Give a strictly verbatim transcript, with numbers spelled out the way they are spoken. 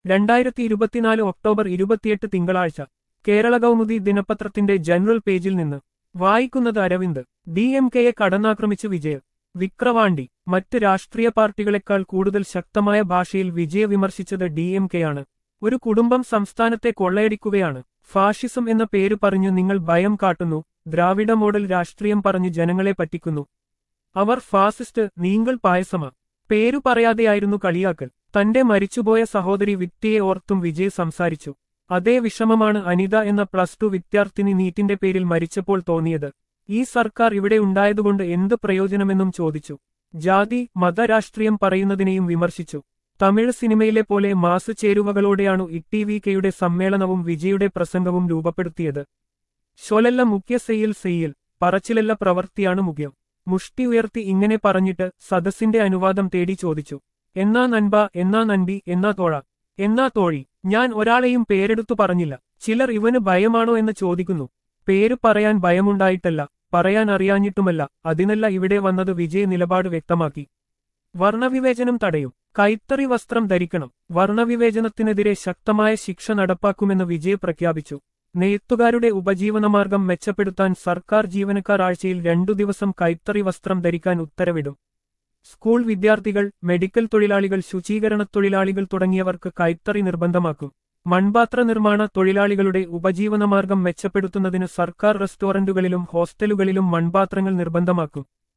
രണ്ടായിരത്തി ഇരുപത്തിനാല് ഒക്ടോബർ ഇരുപത്തിയെട്ട് തിങ്കളാഴ്ച കേരള കൗമുദി ദിനപത്രത്തിന്റെ ജനറൽ പേജിൽ നിന്ന് വായിക്കുന്നത് അരവിന്ദ്. ഡി എം കെയെ കടന്നാക്രമിച്ച് വിജയ്. വിക്രവാണ്ടി. മറ്റ് രാഷ്ട്രീയ പാർട്ടികളെക്കാൾ കൂടുതൽ ശക്തമായ ഭാഷയിൽ വിജയ വിമർശിച്ചത് ഡി എം കെയാണ്. ഒരു കുടുംബം സംസ്ഥാനത്തെ കൊള്ളയടിക്കുകയാണ്. ഫാഷിസം എന്ന പേര് പറഞ്ഞു നിങ്ങൾ ഭയം കാട്ടുന്നു. ദ്രാവിഡ മോഡൽ രാഷ്ട്രീയം പറഞ്ഞു ജനങ്ങളെ പറ്റിക്കുന്നു. അവർ ഫാസിസ്റ്റ്, നിങ്ങൾ പായസമാ. പേരു പറയാതെയായിരുന്നു കളിയാക്കൽ. തന്റെ മരിച്ചുപോയ സഹോദരി വിക്തിയെ ഓർത്തും വിജയ് സംസാരിച്ചു. അതേ വിഷമമാണ് അനിത എന്ന പ്ലസ് ടു വിദ്യാർത്ഥിനി നീറ്റിന്റെ പേരിൽ മരിച്ചപ്പോൾ തോന്നിയത്. ഈ സർക്കാർ ഇവിടെ ഉണ്ടായതുകൊണ്ട് എന്ത് പ്രയോജനമെന്നും ചോദിച്ചു. ജാതി മത രാഷ്ട്രീയം പറയുന്നതിനെയും വിമർശിച്ചു. തമിഴ് സിനിമയിലെ പോലെ മാസ് ചേരുവകളോടെയാണു ഇ വി കെയുടെ സമ്മേളനവും വിജയുടെ പ്രസംഗവും രൂപപ്പെടുത്തിയത്. ഷൊലല്ല മുഖ്യ സെയ്യിൽ സെയ്യിൽ, പറച്ചിലല്ല പ്രവൃത്തിയാണ് മുഖ്യം. മുഷ്ടി ഉയർത്തി ഇങ്ങനെ പറഞ്ഞിട്ട് സദസ്സിന്റെ അനുവാദം തേടി ചോദിച്ചു. എന്നാ നൻപ, എന്നാ നൻപി, എന്നാ തോഴ, എന്നാ തോഴി. ഞാൻ ഒരാളെയും പേരെടുത്തു പറഞ്ഞില്ല. ചിലർ ഇവന് ഭയമാണോ എന്ന് ചോദിക്കുന്നു. പേര് പറയാൻ ഭയമുണ്ടായിട്ടല്ല, പറയാൻ അറിയാഞ്ഞിട്ടുമല്ല. അതിനല്ല ഇവിടെ വന്നത്. വിജയ് നിലപാട് വ്യക്തമാക്കി. വർണ്ണവിവേചനം തടയും. കൈത്തറി വസ്ത്രം ധരിക്കണം. വർണ്ണവിവേചനത്തിനെതിരെ ശക്തമായ ശിക്ഷ നടപ്പാക്കുമെന്ന് വിജയ് പ്രഖ്യാപിച്ചു. നെയ്ത്തുകാരുടെ ഉപജീവനമാർഗം മെച്ചപ്പെടുത്താൻ സർക്കാർ ജീവനക്കാർ ആഴ്ചയിൽ രണ്ടു ദിവസം കൈത്തറി വസ്ത്രം ധരിക്കാൻ ഉത്തരവിടും. സ്കൂൾ വിദ്യാർത്ഥികൾ, മെഡിക്കൽ തൊഴിലാളികൾ, ശുചീകരണ തൊഴിലാളികൾ തുടങ്ങിയവർക്ക് കൈത്തറി നിർബന്ധമാക്കും. മൺപാത്ര നിർമ്മാണ തൊഴിലാളികളുടെ ഉപജീവനമാർഗം മെച്ചപ്പെടുത്തുന്നതിന് സർക്കാർ റെസ്റ്റോറന്റുകളിലും ഹോസ്റ്റലുകളിലും മൺപാത്രങ്ങൾ നിർബന്ധമാക്കും.